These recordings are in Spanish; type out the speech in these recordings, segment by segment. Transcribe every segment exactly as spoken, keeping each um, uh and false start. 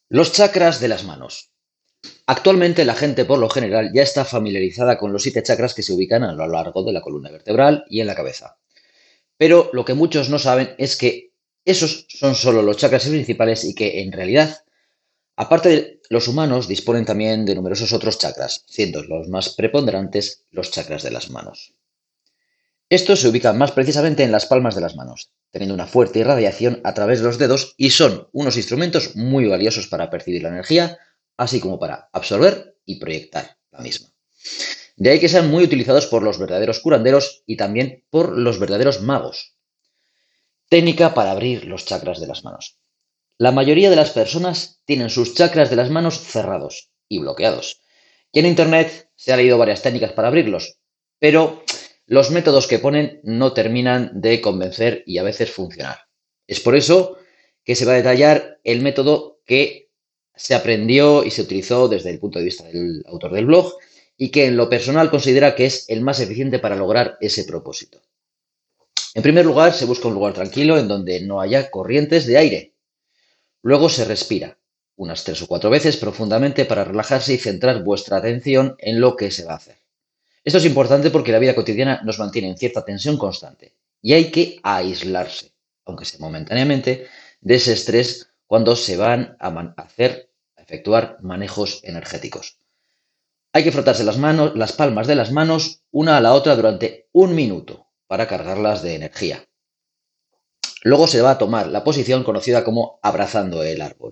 Los chakras de las manos. Actualmente la gente por lo general ya está familiarizada con los siete chakras que se ubican a lo largo de la columna vertebral y en la cabeza. Pero lo que muchos no saben es que esos son solo los chakras principales y que en realidad, aparte de los humanos, disponen también de numerosos otros chakras, siendo los más preponderantes los chakras de las manos. Estos se ubican más precisamente en las palmas de las manos, teniendo una fuerte irradiación a través de los dedos y son unos instrumentos muy valiosos para percibir la energía, así como para absorber y proyectar la misma. De ahí que sean muy utilizados por los verdaderos curanderos y también por los verdaderos magos. Técnica para abrir los chakras de las manos. La mayoría de las personas tienen sus chakras de las manos cerrados y bloqueados. Y en Internet se han leído varias técnicas para abrirlos, pero los métodos que ponen no terminan de convencer y a veces funcionar. Es por eso que se va a detallar el método que se aprendió y se utilizó desde el punto de vista del autor del blog y que en lo personal considera que es el más eficiente para lograr ese propósito. En primer lugar, se busca un lugar tranquilo en donde no haya corrientes de aire. Luego se respira unas tres o cuatro veces profundamente para relajarse y centrar vuestra atención en lo que se va a hacer. Esto es importante porque la vida cotidiana nos mantiene en cierta tensión constante y hay que aislarse, aunque sea momentáneamente, de ese estrés cuando se van a hacer, a efectuar manejos energéticos. Hay que frotarse las manos, las palmas de las manos una a la otra durante un minuto para cargarlas de energía. Luego se va a tomar la posición conocida como abrazando el árbol.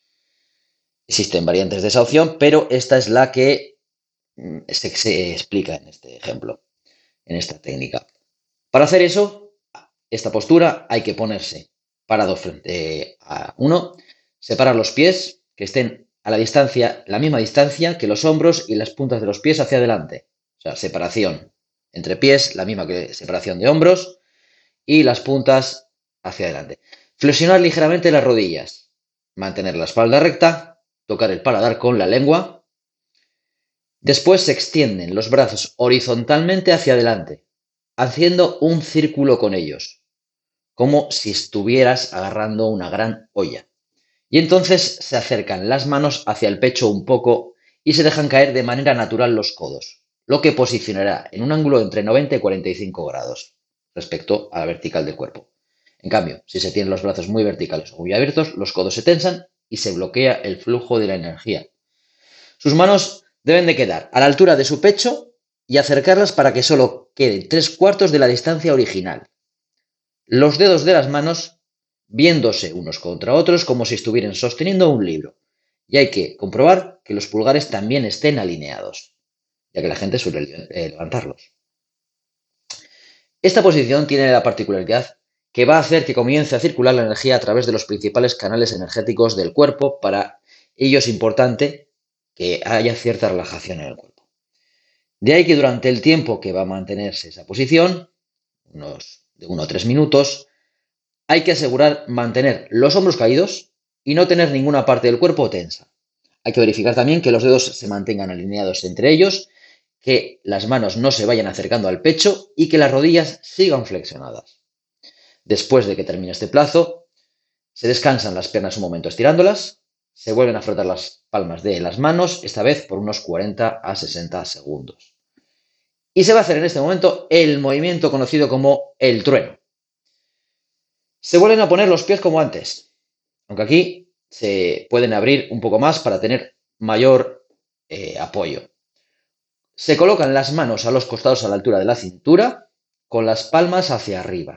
Existen variantes de esa opción, pero esta es la que mm, se, se explica en este ejemplo, en esta técnica. Para hacer eso, esta postura hay que ponerse parado frente a uno, separar los pies que estén a la distancia, la misma distancia que los hombros y las puntas de los pies hacia adelante. O sea, separación entre pies, la misma que separación de hombros y las puntas hacia adelante. Flexionar ligeramente las rodillas, mantener la espalda recta, tocar el paladar con la lengua. Después se extienden los brazos horizontalmente hacia adelante, haciendo un círculo con ellos, como si estuvieras agarrando una gran olla. Y entonces se acercan las manos hacia el pecho un poco y se dejan caer de manera natural los codos, lo que posicionará en un ángulo entre noventa y cuarenta y cinco grados respecto a la vertical del cuerpo. En cambio, si se tienen los brazos muy verticales o muy abiertos, los codos se tensan y se bloquea el flujo de la energía. Sus manos deben de quedar a la altura de su pecho y acercarlas para que solo queden tres cuartos de la distancia original. Los dedos de las manos viéndose unos contra otros como si estuvieran sosteniendo un libro. Y hay que comprobar que los pulgares también estén alineados, ya que la gente suele eh, levantarlos. Esta posición tiene la particularidad que va a hacer que comience a circular la energía a través de los principales canales energéticos del cuerpo. Para ello es importante que haya cierta relajación en el cuerpo. De ahí que durante el tiempo que va a mantenerse esa posición, unos de uno o tres minutos, hay que asegurar mantener los hombros caídos y no tener ninguna parte del cuerpo tensa. Hay que verificar también que los dedos se mantengan alineados entre ellos, que las manos no se vayan acercando al pecho y que las rodillas sigan flexionadas. Después de que termine este plazo, se descansan las piernas un momento estirándolas, se vuelven a frotar las palmas de las manos, esta vez por unos cuarenta a sesenta segundos. Y se va a hacer en este momento el movimiento conocido como el trueno. Se vuelven a poner los pies como antes, aunque aquí se pueden abrir un poco más para tener mayor eh, apoyo. Se colocan las manos a los costados a la altura de la cintura, con las palmas hacia arriba.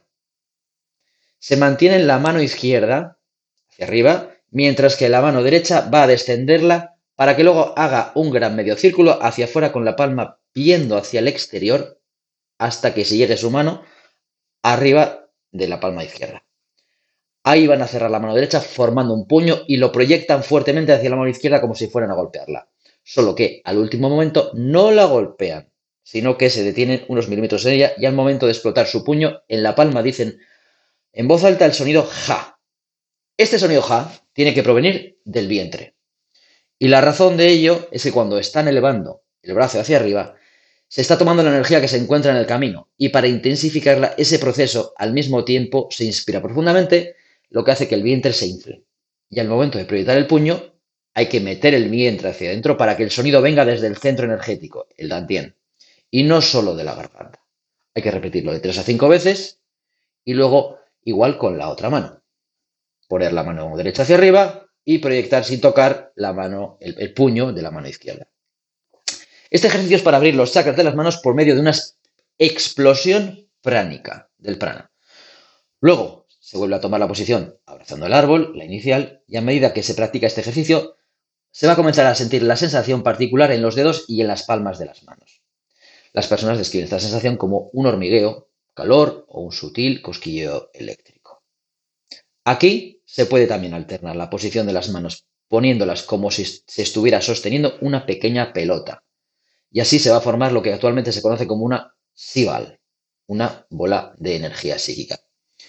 Se mantiene la mano izquierda hacia arriba, mientras que la mano derecha va a descenderla para que luego haga un gran medio círculo hacia afuera con la palma viendo hacia el exterior hasta que se llegue su mano arriba de la palma izquierda. Ahí van a cerrar la mano derecha formando un puño y lo proyectan fuertemente hacia la mano izquierda como si fueran a golpearla. Solo que al último momento no la golpean, sino que se detienen unos milímetros en ella y al momento de explotar su puño en la palma dicen en voz alta el sonido ja. Este sonido ja tiene que provenir del vientre. Y la razón de ello es que cuando están elevando el brazo hacia arriba, se está tomando la energía que se encuentra en el camino y para intensificarla ese proceso al mismo tiempo se inspira profundamente, lo que hace que el vientre se infle. Y al momento de proyectar el puño, hay que meter el vientre hacia adentro para que el sonido venga desde el centro energético, el dantien, y no solo de la garganta. Hay que repetirlo de tres a cinco veces y luego igual con la otra mano. Poner la mano derecha hacia arriba y proyectar sin tocar la mano, el, el puño de la mano izquierda. Este ejercicio es para abrir los chakras de las manos por medio de una explosión pránica del prana. Luego se vuelve a tomar la posición abrazando el árbol, la inicial, y a medida que se practica este ejercicio, se va a comenzar a sentir la sensación particular en los dedos y en las palmas de las manos. Las personas describen esta sensación como un hormigueo, calor o un sutil cosquilleo eléctrico. Aquí se puede también alternar la posición de las manos, poniéndolas como si se estuviera sosteniendo una pequeña pelota. Y así se va a formar lo que actualmente se conoce como una Sival, una bola de energía psíquica.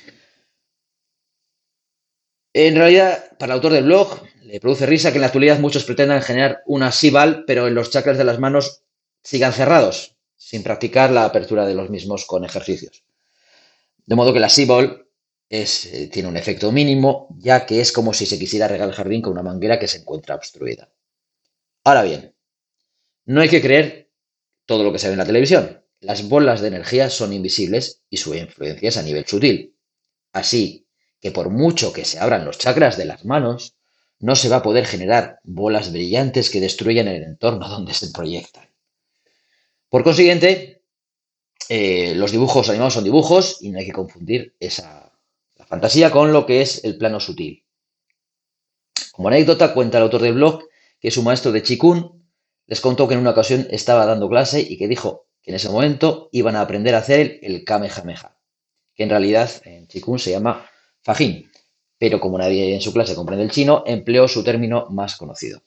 En realidad, para el autor del blog, le produce risa que en la actualidad muchos pretendan generar una Sival, pero en los chakras de las manos sigan cerrados, sin practicar la apertura de los mismos con ejercicios. De modo que la Sival es, eh, tiene un efecto mínimo, ya que es como si se quisiera regar el jardín con una manguera que se encuentra obstruida. Ahora bien, no hay que creer todo lo que se ve en la televisión. Las bolas de energía son invisibles y su influencia es a nivel sutil. Así que por mucho que se abran los chakras de las manos, no se va a poder generar bolas brillantes que destruyan el entorno donde se proyectan. Por consiguiente, eh, los dibujos animados son dibujos y no hay que confundir esa la fantasía con lo que es el plano sutil. Como anécdota, cuenta el autor del blog que su maestro de Qigong les contó que en una ocasión estaba dando clase y que dijo que en ese momento iban a aprender a hacer el Kamehameha, que en realidad en Qigong se llama Fajin, pero como nadie en su clase comprende el chino, empleó su término más conocido.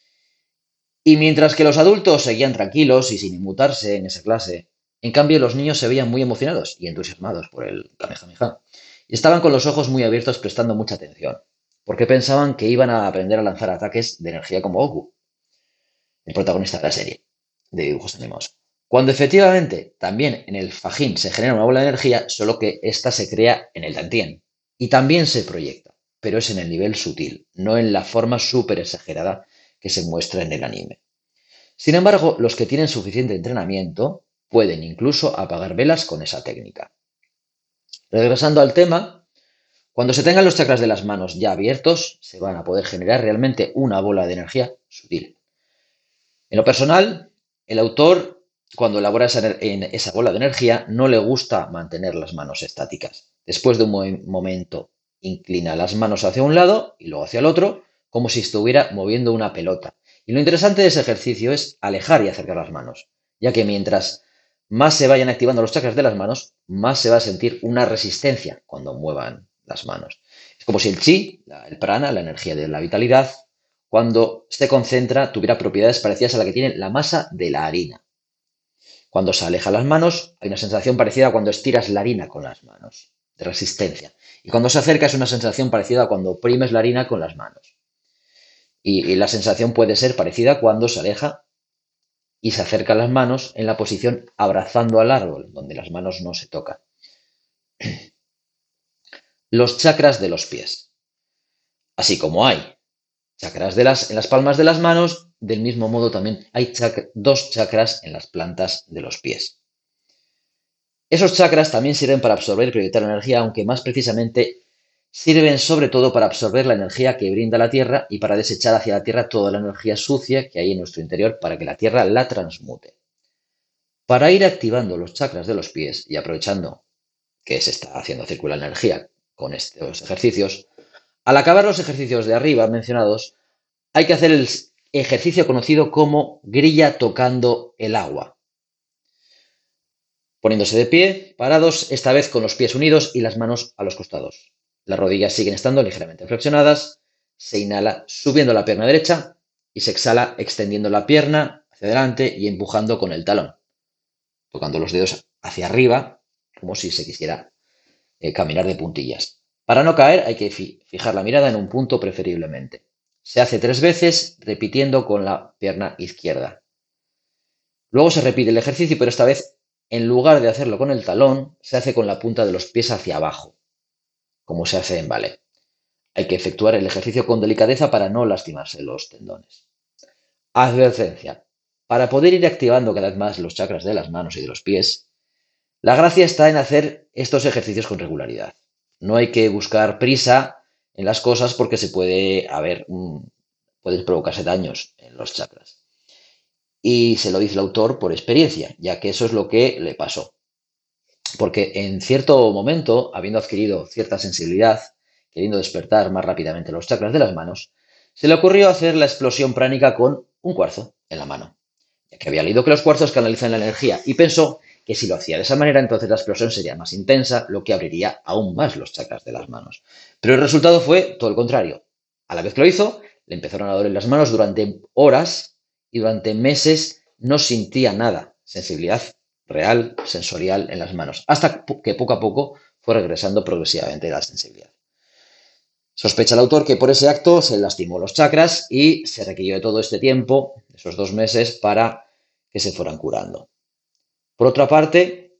Y mientras que los adultos seguían tranquilos y sin inmutarse en esa clase, en cambio los niños se veían muy emocionados y entusiasmados por el Kamehameha, y estaban con los ojos muy abiertos prestando mucha atención, porque pensaban que iban a aprender a lanzar ataques de energía como Goku, el protagonista de la serie de dibujos animados. Cuando efectivamente también en el Fajin se genera una bola de energía, solo que ésta se crea en el Dantien y también se proyecta, pero es en el nivel sutil, no en la forma súper exagerada que se muestra en el anime. Sin embargo, los que tienen suficiente entrenamiento pueden incluso apagar velas con esa técnica. Regresando al tema, cuando se tengan los chakras de las manos ya abiertos, se van a poder generar realmente una bola de energía sutil. En lo personal, el autor, cuando elabora esa, en esa bola de energía, no le gusta mantener las manos estáticas. Después de un mo momento, inclina las manos hacia un lado y luego hacia el otro, como si estuviera moviendo una pelota. Y lo interesante de ese ejercicio es alejar y acercar las manos, ya que mientras más se vayan activando los chakras de las manos, más se va a sentir una resistencia cuando muevan las manos. Es como si el chi, el prana, la energía de la vitalidad, cuando se concentra, tuviera propiedades parecidas a la que tiene la masa de la harina. Cuando se alejan las manos, hay una sensación parecida a cuando estiras la harina con las manos, de resistencia. Y cuando se acerca es una sensación parecida a cuando oprimes la harina con las manos. Y, y la sensación puede ser parecida cuando se aleja y se acerca las manos en la posición abrazando al árbol, donde las manos no se tocan. Los chakras de los pies. Así como hay chakras de las, en las palmas de las manos, del mismo modo también hay chak dos chakras en las plantas de los pies. Esos chakras también sirven para absorber y proyectar energía, aunque más precisamente sirven sobre todo para absorber la energía que brinda la Tierra y para desechar hacia la Tierra toda la energía sucia que hay en nuestro interior para que la Tierra la transmute. Para ir activando los chakras de los pies y aprovechando que se está haciendo circular energía con estos ejercicios, al acabar los ejercicios de arriba mencionados, hay que hacer el ejercicio conocido como grilla tocando el agua. Poniéndose de pie, parados, esta vez con los pies unidos y las manos a los costados. Las rodillas siguen estando ligeramente flexionadas, se inhala subiendo la pierna derecha y se exhala extendiendo la pierna hacia adelante y empujando con el talón, tocando los dedos hacia arriba como si se quisiera eh, caminar de puntillas. Para no caer hay que fijar la mirada en un punto preferiblemente. Se hace tres veces repitiendo con la pierna izquierda. Luego se repite el ejercicio, pero esta vez en lugar de hacerlo con el talón, se hace con la punta de los pies hacia abajo, como se hace en ballet. Hay que efectuar el ejercicio con delicadeza para no lastimarse los tendones. Advertencia. Para poder ir activando cada vez más los chakras de las manos y de los pies, la gracia está en hacer estos ejercicios con regularidad. No hay que buscar prisa en las cosas porque se puede haber, mm, pueden provocarse daños en los chakras. Y se lo dice el autor por experiencia, ya que eso es lo que le pasó. Porque en cierto momento, habiendo adquirido cierta sensibilidad, queriendo despertar más rápidamente los chakras de las manos, se le ocurrió hacer la explosión pránica con un cuarzo en la mano, ya que había leído que los cuarzos canalizan la energía y pensó que si lo hacía de esa manera, entonces la explosión sería más intensa, lo que abriría aún más los chakras de las manos. Pero el resultado fue todo el contrario. A la vez que lo hizo, le empezaron a doler las manos durante horas y durante meses no sentía nada, sensibilidad real, sensorial en las manos, hasta que poco a poco fue regresando progresivamente la sensibilidad. Sospecha el autor que por ese acto se lastimó los chakras y se requirió de todo este tiempo, esos dos meses, para que se fueran curando. Por otra parte,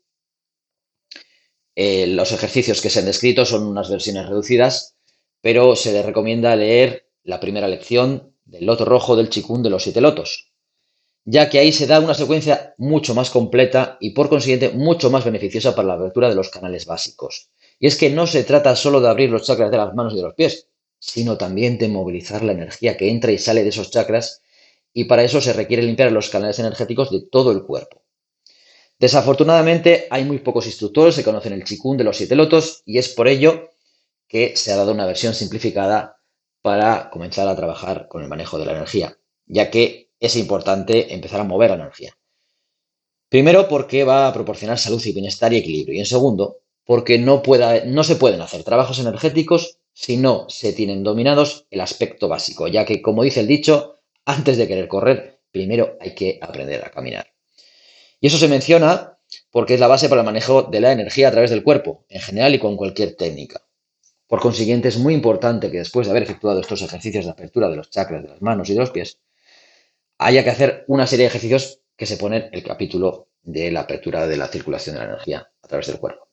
eh, los ejercicios que se han descrito son unas versiones reducidas, pero se les recomienda leer la primera lección del loto rojo del Chikun de los siete lotos, ya que ahí se da una secuencia mucho más completa y por consiguiente mucho más beneficiosa para la abertura de los canales básicos. Y es que no se trata solo de abrir los chakras de las manos y de los pies, sino también de movilizar la energía que entra y sale de esos chakras, y para eso se requiere limpiar los canales energéticos de todo el cuerpo. Desafortunadamente hay muy pocos instructores que conocen el Chikun de los siete lotos y es por ello que se ha dado una versión simplificada para comenzar a trabajar con el manejo de la energía, ya que es importante empezar a mover la energía. Primero, porque va a proporcionar salud y bienestar y equilibrio. Y en segundo, porque no, pueda, no se pueden hacer trabajos energéticos si no se tienen dominados el aspecto básico, ya que, como dice el dicho, antes de querer correr, primero hay que aprender a caminar. Y eso se menciona porque es la base para el manejo de la energía a través del cuerpo, en general y con cualquier técnica. Por consiguiente, es muy importante que después de haber efectuado estos ejercicios de apertura de los chakras de las manos y de los pies, haya que hacer una serie de ejercicios que se ponen en el capítulo de la apertura de la circulación de la energía a través del cuerpo.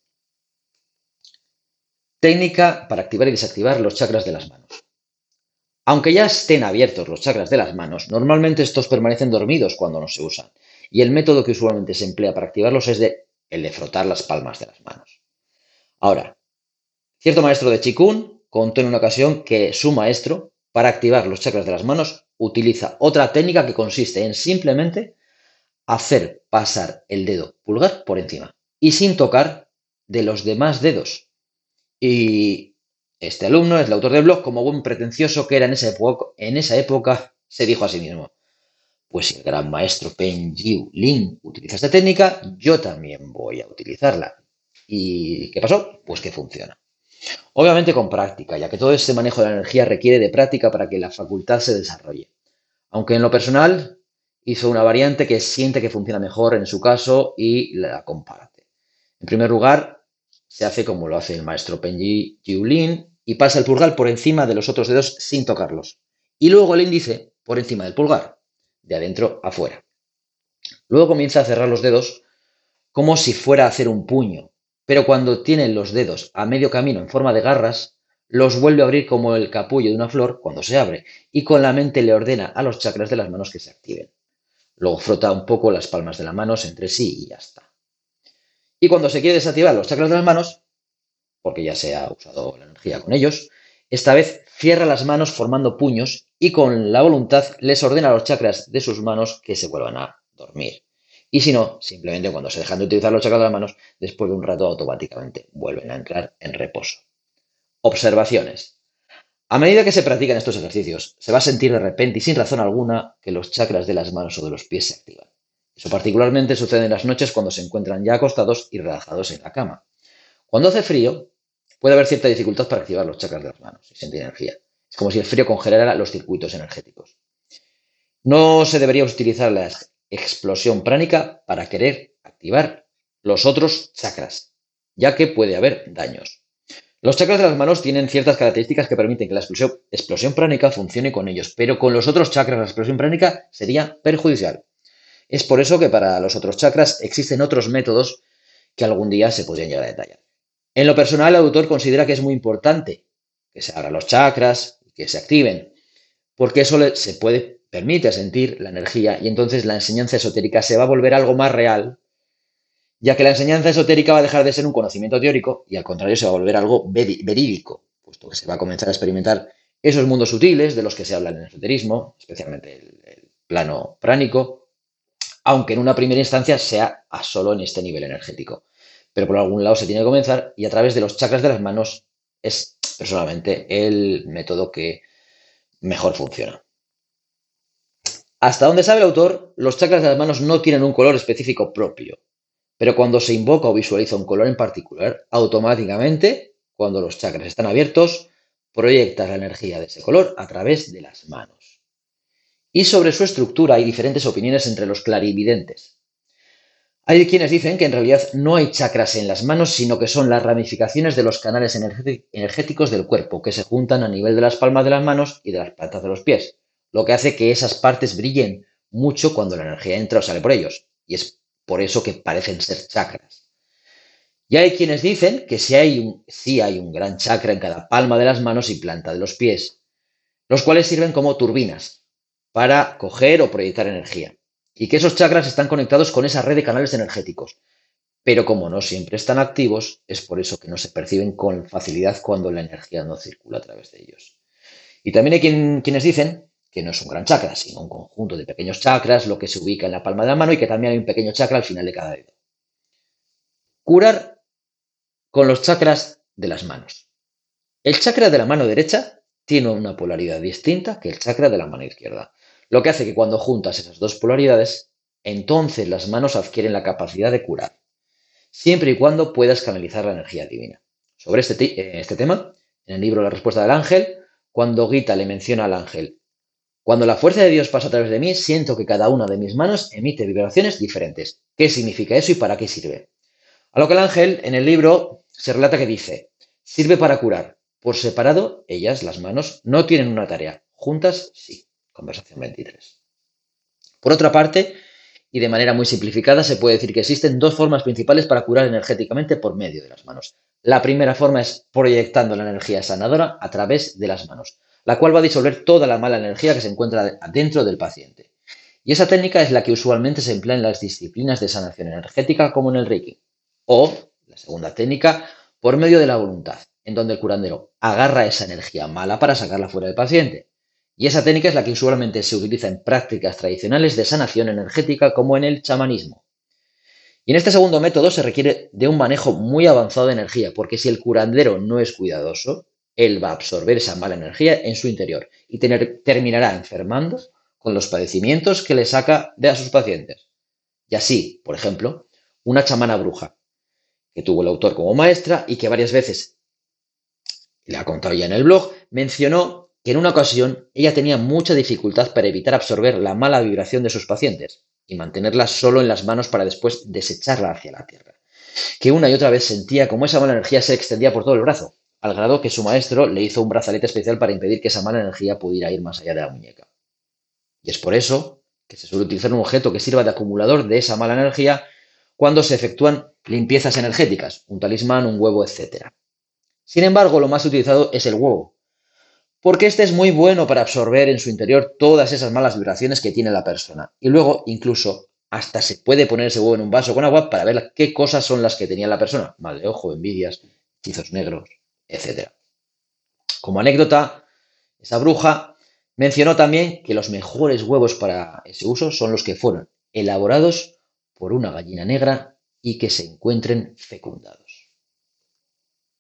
Técnica para activar y desactivar los chakras de las manos. Aunque ya estén abiertos los chakras de las manos, normalmente estos permanecen dormidos cuando no se usan, y el método que usualmente se emplea para activarlos es de, el de frotar las palmas de las manos. Ahora, cierto maestro de Chikun contó en una ocasión que su maestro, para activar los chakras de las manos, utiliza otra técnica que consiste en simplemente hacer pasar el dedo pulgar por encima y sin tocar de los demás dedos. Y este alumno es el autor del blog, como buen pretencioso que era en esa época, en esa época se dijo a sí mismo: pues si el gran maestro Pen Jiu Lin utiliza esta técnica, yo también voy a utilizarla. ¿Y qué pasó? Pues que funciona. Obviamente con práctica, ya que todo este manejo de la energía requiere de práctica para que la facultad se desarrolle. Aunque en lo personal hizo una variante que siente que funciona mejor en su caso y la comparte. En primer lugar, se hace como lo hace el maestro Penji Jiulin y pasa el pulgar por encima de los otros dedos sin tocarlos. Y luego el índice por encima del pulgar, de adentro a afuera. Luego comienza a cerrar los dedos como si fuera a hacer un puño, pero cuando tiene los dedos a medio camino en forma de garras, los vuelve a abrir como el capullo de una flor cuando se abre, y con la mente le ordena a los chakras de las manos que se activen. Luego frota un poco las palmas de las manos entre sí y ya está. Y cuando se quiere desactivar los chakras de las manos, porque ya se ha usado la energía con ellos, esta vez cierra las manos formando puños y con la voluntad les ordena a los chakras de sus manos que se vuelvan a dormir. Y si no, simplemente cuando se dejan de utilizar los chakras de las manos, después de un rato automáticamente vuelven a entrar en reposo. Observaciones. A medida que se practican estos ejercicios, se va a sentir de repente y sin razón alguna que los chakras de las manos o de los pies se activan. Eso particularmente sucede en las noches cuando se encuentran ya acostados y relajados en la cama. Cuando hace frío, puede haber cierta dificultad para activar los chakras de las manos y sentir energía. Es como si el frío congelara los circuitos energéticos. No se debería utilizar la explosión pránica para querer activar los otros chakras, ya que puede haber daños. Los chakras de las manos tienen ciertas características que permiten que la explosión, explosión pránica funcione con ellos, pero con los otros chakras la explosión pránica sería perjudicial. Es por eso que para los otros chakras existen otros métodos que algún día se podrían llegar a detallar. En lo personal, el autor considera que es muy importante que se abran los chakras, que se activen, porque eso le- se puede, permite sentir la energía y entonces la enseñanza esotérica se va a volver algo más real, ya que la enseñanza esotérica va a dejar de ser un conocimiento teórico y al contrario se va a volver algo veri- verídico, puesto que se va a comenzar a experimentar esos mundos sutiles de los que se habla en el esoterismo, especialmente el, el plano pránico, aunque en una primera instancia sea a solo en este nivel energético. Pero por algún lado se tiene que comenzar y a través de los chakras de las manos es personalmente el método que mejor funciona. Hasta donde sabe el autor, los chakras de las manos no tienen un color específico propio, pero cuando se invoca o visualiza un color en particular, automáticamente, cuando los chakras están abiertos, proyecta la energía de ese color a través de las manos. Y sobre su estructura hay diferentes opiniones entre los clarividentes. Hay quienes dicen que en realidad no hay chakras en las manos, sino que son las ramificaciones de los canales energéticos del cuerpo, que se juntan a nivel de las palmas de las manos y de las plantas de los pies, lo que hace que esas partes brillen mucho cuando la energía entra o sale por ellos, y es por eso que parecen ser chakras. Y hay quienes dicen que sí hay un, sí hay un gran chakra en cada palma de las manos y planta de los pies, los cuales sirven como turbinas para coger o proyectar energía. Y que esos chakras están conectados con esa red de canales energéticos. Pero como no siempre están activos, es por eso que no se perciben con facilidad cuando la energía no circula a través de ellos. Y también hay quien, quienes dicen que no es un gran chakra, sino un conjunto de pequeños chakras, lo que se ubica en la palma de la mano y que también hay un pequeño chakra al final de cada dedo. Curar con los chakras de las manos. El chakra de la mano derecha tiene una polaridad distinta que el chakra de la mano izquierda, lo que hace que cuando juntas esas dos polaridades, entonces las manos adquieren la capacidad de curar, siempre y cuando puedas canalizar la energía divina. Sobre este, eh, este tema, en el libro La respuesta del ángel, cuando Gita le menciona al ángel, cuando la fuerza de Dios pasa a través de mí, siento que cada una de mis manos emite vibraciones diferentes. ¿Qué significa eso y para qué sirve? A lo que el ángel, en el libro, se relata que dice, sirve para curar. Por separado, ellas, las manos, no tienen una tarea. Juntas, sí. Conversación veintitrés. Por otra parte, y de manera muy simplificada, se puede decir que existen dos formas principales para curar energéticamente por medio de las manos. La primera forma es proyectando la energía sanadora a través de las manos, la cual va a disolver toda la mala energía que se encuentra dentro del paciente. Y esa técnica es la que usualmente se emplea en las disciplinas de sanación energética como en el Reiki. O, la segunda técnica, por medio de la voluntad, en donde el curandero agarra esa energía mala para sacarla fuera del paciente. Y esa técnica es la que usualmente se utiliza en prácticas tradicionales de sanación energética como en el chamanismo. Y en este segundo método se requiere de un manejo muy avanzado de energía, porque si el curandero no es cuidadoso, él va a absorber esa mala energía en su interior y tener, terminará enfermando con los padecimientos que le saca de a sus pacientes. Y así, por ejemplo, una chamana bruja, que tuvo el autor como maestra y que varias veces, le ha contado ya en el blog, mencionó que en una ocasión ella tenía mucha dificultad para evitar absorber la mala vibración de sus pacientes y mantenerla solo en las manos para después desecharla hacia la tierra. Que una y otra vez sentía como esa mala energía se extendía por todo el brazo, al grado que su maestro le hizo un brazalete especial para impedir que esa mala energía pudiera ir más allá de la muñeca. Y es por eso que se suele utilizar un objeto que sirva de acumulador de esa mala energía cuando se efectúan limpiezas energéticas, un talismán, un huevo, etcétera. Sin embargo, lo más utilizado es el huevo, porque este es muy bueno para absorber en su interior todas esas malas vibraciones que tiene la persona. Y luego, incluso, hasta se puede poner ese huevo en un vaso con agua para ver qué cosas son las que tenía la persona. Mal de ojo, envidias, hechizos negros, etcétera. Como anécdota, esa bruja mencionó también que los mejores huevos para ese uso son los que fueron elaborados por una gallina negra y que se encuentren fecundados.